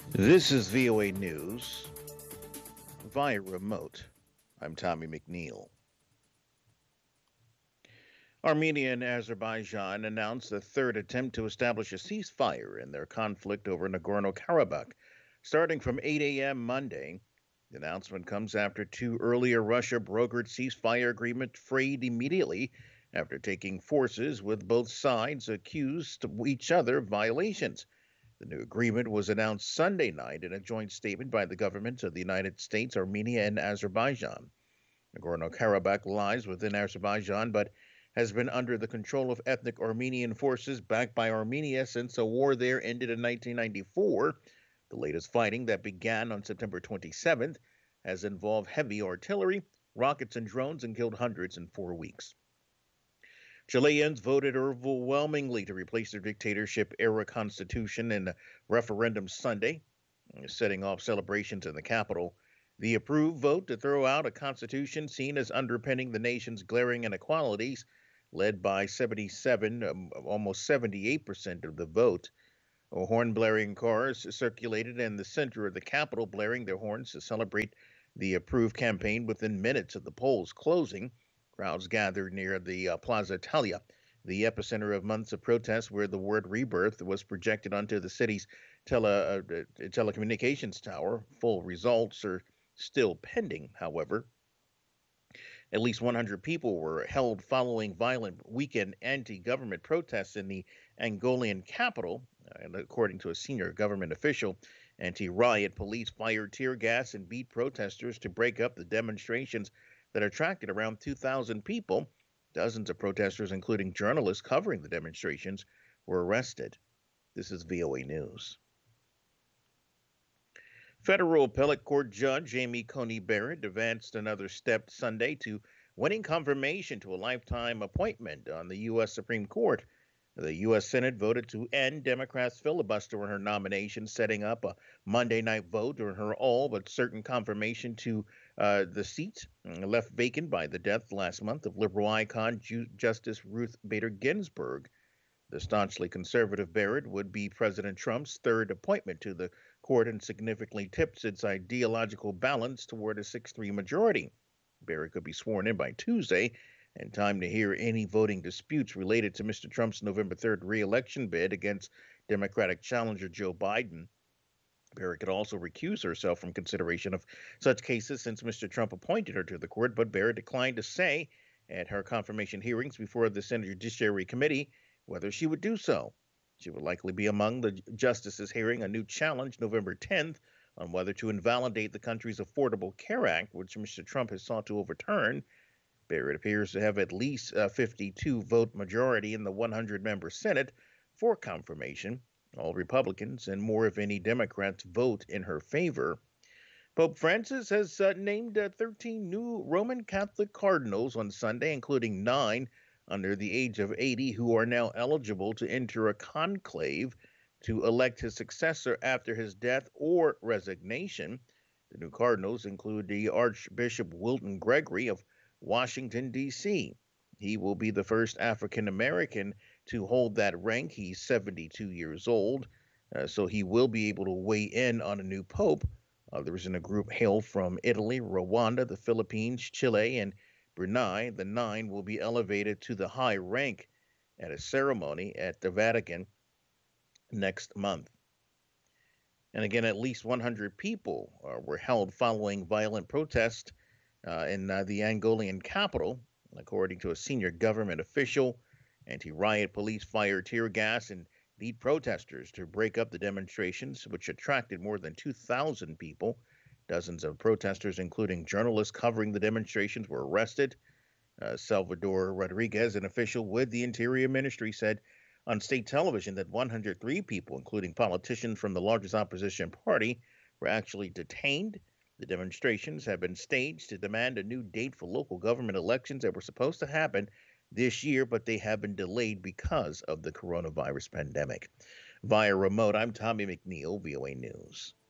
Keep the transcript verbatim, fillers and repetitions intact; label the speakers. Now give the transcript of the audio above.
Speaker 1: This is V O A News via remote. I'm Tommy McNeil. Armenia and Azerbaijan announced a third attempt to establish a ceasefire in their conflict over Nagorno Karabakh, starting from eight a.m. Monday. The announcement comes after two earlier Russia brokered ceasefire agreements frayed immediately after taking forces with both sides accused each other of violations. The new agreement was announced Sunday night in a joint statement by the governments of the United States, Armenia, and Azerbaijan. Nagorno Karabakh lies within Azerbaijan but has been under the control of ethnic Armenian forces backed by Armenia since a war there ended in nineteen ninety-four. The latest fighting that began on September twenty-seventh has involved heavy artillery, rockets, and drones and killed hundreds in four weeks. Chileans voted overwhelmingly to replace their dictatorship era constitution in a referendum Sunday, setting off celebrations in the capital. The approved vote to throw out a constitution seen as underpinning the nation's glaring inequalities, led by seventy-seven, um, almost seventy-eight percent of the vote. Horn blaring cars circulated in the center of the Capitol, blaring their horns to celebrate the approved campaign within minutes of the polls closing. Crowds gathered near the uh, Plaza Italia, the epicenter of months of protests where the word rebirth was projected onto the city's tele, uh, telecommunications tower. Full results are still pending, however. At least one hundred people were held following violent weekend anti-government protests in the Angolan capital. And according to a senior government official, anti-riot police fired tear gas and beat protesters to break up the demonstrations that attracted around two thousand people. Dozens of protesters, including journalists covering the demonstrations, were arrested. This is V O A News. Federal appellate court judge Amy Coney Barrett advanced another step Sunday to winning confirmation to a lifetime appointment on the U S Supreme Court. The U S Senate voted to end Democrats' filibuster on her nomination, setting up a Monday night vote on her all but certain confirmation to uh, the seat left vacant by the death last month of liberal icon Ju- Justice Ruth Bader Ginsburg. The staunchly conservative Barrett would be President Trump's third appointment to the court and significantly tips its ideological balance toward a six three majority. Barrett could be sworn in by Tuesday, and time to hear any voting disputes related to Mister Trump's November third reelection bid against Democratic challenger Joe Biden. Barrett could also recuse herself from consideration of such cases since Mister Trump appointed her to the court, but Barrett declined to say at her confirmation hearings before the Senate Judiciary Committee whether she would do so. She would likely be among the justices hearing a new challenge November tenth on whether to invalidate the country's Affordable Care Act, which Mister Trump has sought to overturn. Barrett appears to have at least a fifty-two vote majority in the one hundred member Senate for confirmation. All Republicans and more if any Democrats vote in her favor. Pope Francis has uh, named uh, thirteen new Roman Catholic cardinals on Sunday, including nine under the age of eighty who are now eligible to enter a conclave to elect his successor after his death or resignation. The new cardinals include the Archbishop Wilton Gregory of Washington, D C. He will be the first African American to hold that rank. He's seventy-two years old, uh, so he will be able to weigh in on a new pope. Others in the group hail from Italy, Rwanda, the Philippines, Chile, and Brunei. The nine will be elevated to the high rank at a ceremony at the Vatican next month. And again, at least one hundred people uh, were held following violent protests uh, in uh, the Angolan capital, according to a senior government official. Anti-riot police fired tear gas and beat protesters to break up the demonstrations, which attracted more than two thousand people. Dozens of protesters, including journalists covering the demonstrations, were arrested. Uh, Salvador Rodriguez, an official with the Interior Ministry, said on state television that one hundred three people, including politicians from the largest opposition party, were actually detained. The demonstrations have been staged to demand a new date for local government elections that were supposed to happen this year, but they have been delayed because of the coronavirus pandemic. Via remote, I'm Tommy McNeil, V O A News.